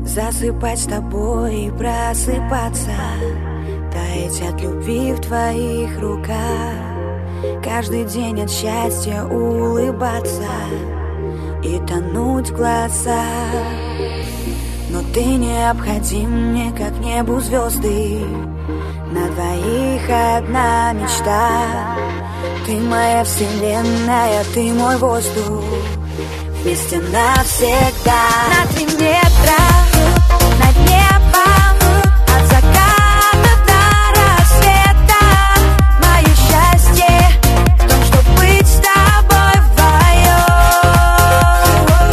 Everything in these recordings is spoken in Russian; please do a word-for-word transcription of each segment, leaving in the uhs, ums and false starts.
засыпать с тобой и просыпаться, таять от любви в твоих руках, каждый день от счастья улыбаться и тонуть в глазах. Но ты необходим мне, как небу звезды, на двоих одна мечта. Ты моя вселенная, ты мой воздух, вместе навсегда. На три метра над небом, от заката до рассвета. Мое счастье в том, чтоб быть с тобой вдвоем.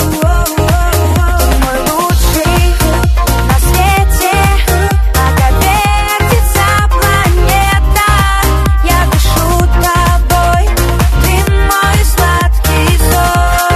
Ты мой лучший на свете, пока вертится планета. Я дышу тобой, ты мой сладкий сон.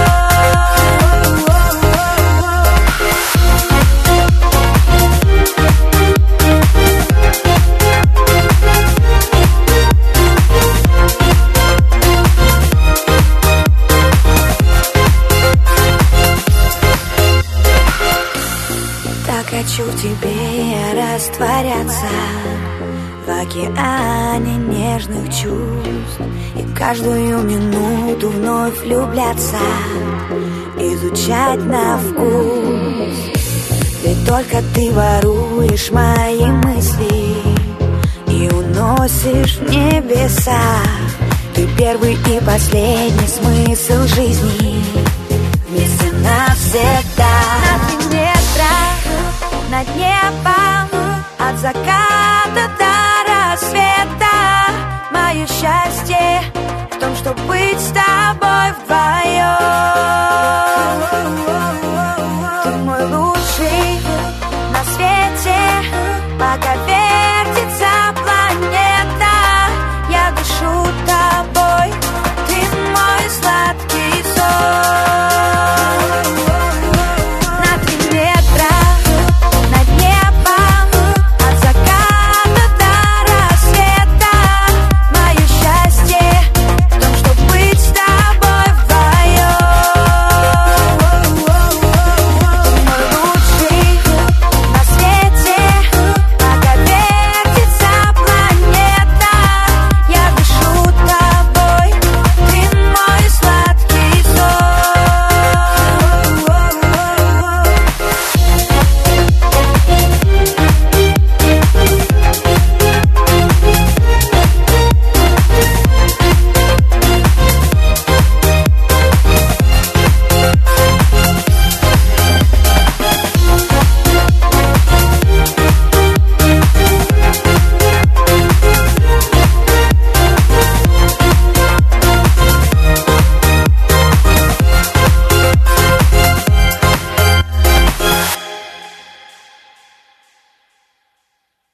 Так хочу в тебе растворяться, в океане нежных чувств, и каждую минуту вновь влюбляться, изучать на вкус. Ведь только ты воруешь мои мысли и уносишь в небеса. Ты первый и последний смысл жизни, вместе навсегда. На три метра над небом, от заката до рассвета. Мое счастье в том, чтоб быть с тобой вдвоем. Ты мой лучший на свете, пока